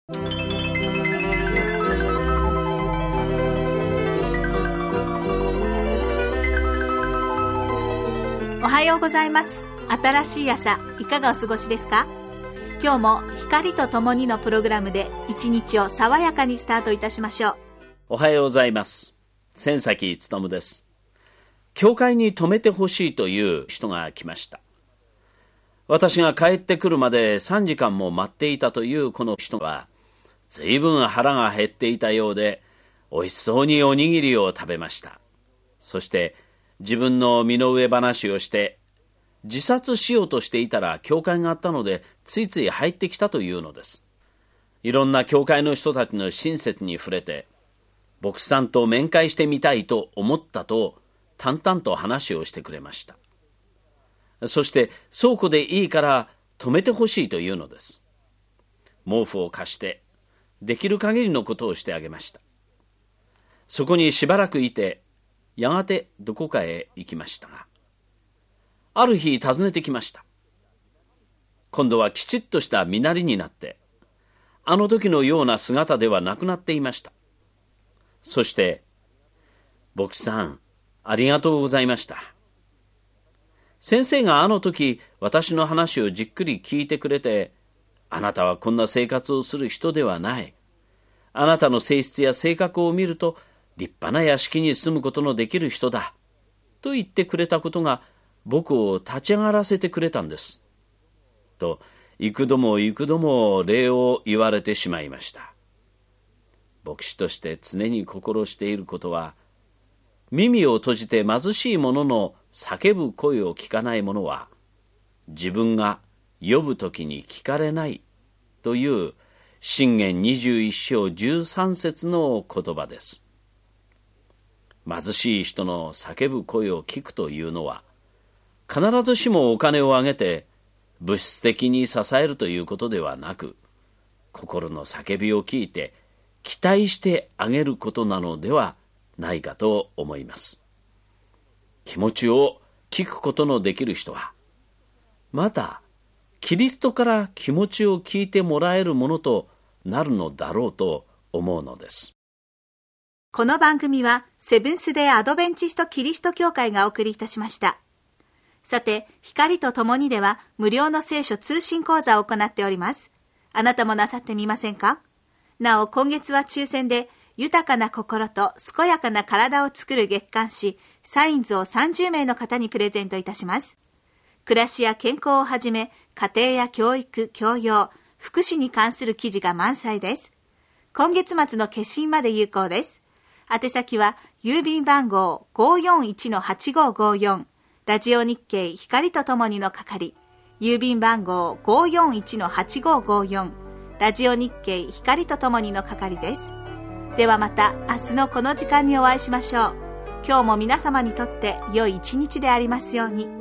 おはようございます。新しい朝、いかがお過ごしですか？今日も光とともにのプログラムで一日を爽やかにスタートいたしましょう。 おはようございます。千崎勉です。教会に泊めてほしいという人が来ました。私が帰ってくるまで3時間も待っていたというこの人は、ずいぶん腹が減っていたようで、おいしそうにおにぎりを食べました。そして自分の身の上話をして、自殺しようとしていたら教会があったので、ついつい入ってきたというのです。いろんな教会の人たちの親切に触れて、牧師さんと面会してみたいと思ったと、淡々と話をしてくれました。そして倉庫でいいから泊めてほしいというのです。毛布を貸して、できる限りのことをしてあげました。そこにしばらくいて、やがてどこかへ行きましたが、ある日訪ねてきました。今度はきちっとした身なりになって、あの時のような姿ではなくなっていました。そして、牧師さん、ありがとうございました。先生があの時私の話をじっくり聞いてくれて、あなたはこんな生活をする人ではない。あなたの性質や性格を見ると、立派な屋敷に住むことのできる人だ。と言ってくれたことが僕を立ち上がらせてくれたんです。と、幾度も幾度も礼を言われてしまいました。牧師として常に心していることは、耳を閉じて貧しい者の叫ぶ声を聞かない者は、自分が呼ぶときに聞かれないという箴言21章13節の言葉です。貧しい人の叫ぶ声を聞くというのは、必ずしもお金をあげて物質的に支えるということではなく、心の叫びを聞いて期待してあげることなのではないかと思います。気持ちを聞くことのできる人は、またキリストから気持ちを聞いてもらえるものとなるのだろうと思うのです。 この番組はセブンス・デー・アドベンチスト・キリスト教会がお送りいたしました。さて、光とともにでは無料の聖書通信講座を行っております。あなたもなさってみませんか？なお、今月は抽選で豊かな心と健やかな体を作る月刊誌サインズを30名の方にプレゼントいたします。暮らしや健康をはじめ、家庭や教育、教養、福祉に関する記事が満載です。今月末の決心まで有効です。宛先は郵便番号 541-8554 ラジオ日経光とともにの係、郵便番号 541-8554 ラジオ日経光とともにの係です。ではまた明日のこの時間にお会いしましょう。今日も皆様にとって良い一日でありますように。